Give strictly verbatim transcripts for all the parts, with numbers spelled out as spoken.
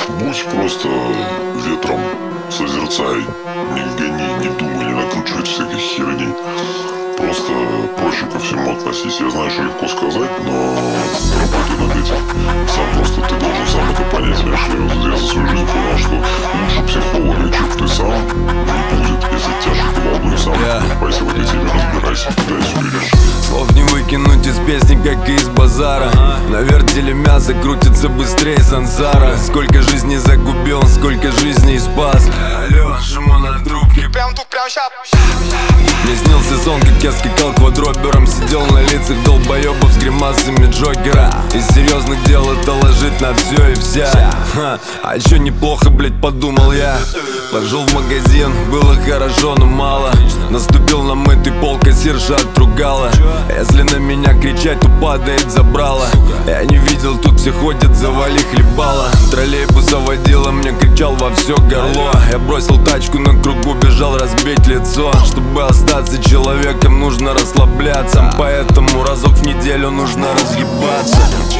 Будь просто ветром, созерцай, не гони, не думай, не накручивай всякой херни. Просто проще ко всему относись. Я знаю, что легко сказать, но работай над этим. Сам просто ты должен сам это понять. Знаешь, я за свою жизнь понял, что лучше психолога, чем ты сам, не будет. Если тебя что-то волнует, сам копайся в этой теме, разбирайся, пытайся уберешь. Слов не выкинуть из песни, как и из базара. На вертеле мясо крутится быстрее сансара. Сколько жизней загубил, сколько жизней спас. Алло, жму на трубке. Прям тут, прям ща. Мне снился сон, как я скакал квадробером. Сидел на лицах долбоебов с гримасами Джокера. Из серьезных дел это ложить на все и вся. Ха, а еще неплохо, блять, подумал я. Пошел в магазин, было хорошо, но мало. Наступил на мытый пол, кассирша отругала. Если на меня кричать, то падает забрала. Я не видел, тут все ходят, завали хлебала. Троллейбуса водила, мне кричал во все горло. Я бросил тачку на кругу, бежал разбить лицо. Чтобы остаться человеком, нужно расслабляться. Поэтому разок в неделю нужно разъебаться.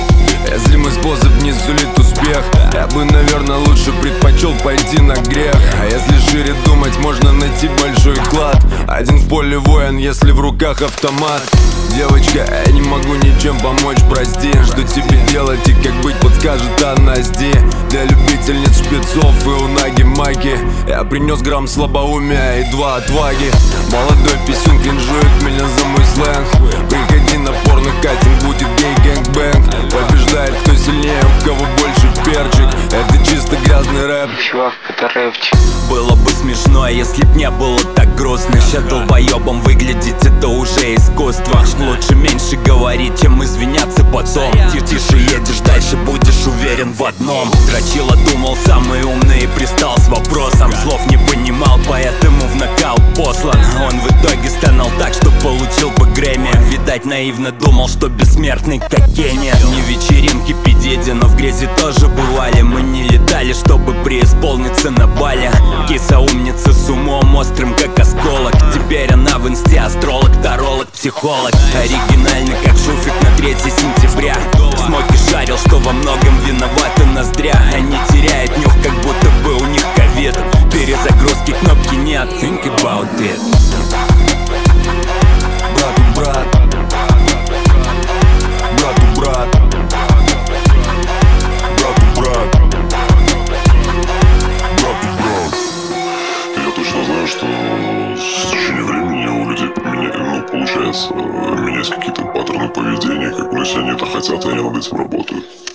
Если мой способ не сулит успех, я бы, наверное, лучше предпочел пойти на грех. А если шире думать, можно найти большой клад. Один в поле воин, если в руках автомат. Девочка, я не могу ничем помочь, прости. Что тебе делать и как быть, подскажет Анасти. Для любительниц шпицов и унаги маги я принес грамм слабоумия и два отваги. Молодой писюн кринжует меня за мой сленг. Приходи на порно-кастинг, будет гей-гэнг-бэнг. Побеждает кто сильнее, у кого больше перчик. Это чисто грязный рэп. Чувак, это рэпчик. Было бы смешно, если б не было так грустно. Ща долбоебом выглядеть, это уже искусство. Лучше меньше говорить, чем извиняться потом. Тише едешь, дальше будешь уверен в одном. Дрочила, думал, самый умный и пристал с вопросом. Слов не понимал, поэтому в нокаут послан. Он в итоге стонал так, что получил бы Грэмми. Видать, наивно думал, что бессмертный, как Кенни. Не вечеринки пидеди, но в грязи тоже бывали. Мы не летали, чтобы преисполниться на бале. Киса умница с умом острым, как осколок. Теперь она в инсте астролог, таролог, психолог. Оригинально, как шуфик на третье сентября. Смоки шарил, что во многом виноваты ноздря. Они теряют нюх, как будто бы у них ковид. Перезагрузки кнопки нет, think about it. Брату брат, брату брат, Брату брат, брату брат. Я точно знаю, что с течением времени у людей поменя... ну, получается, менять какие-то паттерны поведения, как ну, если они это хотят, и они над этим работают.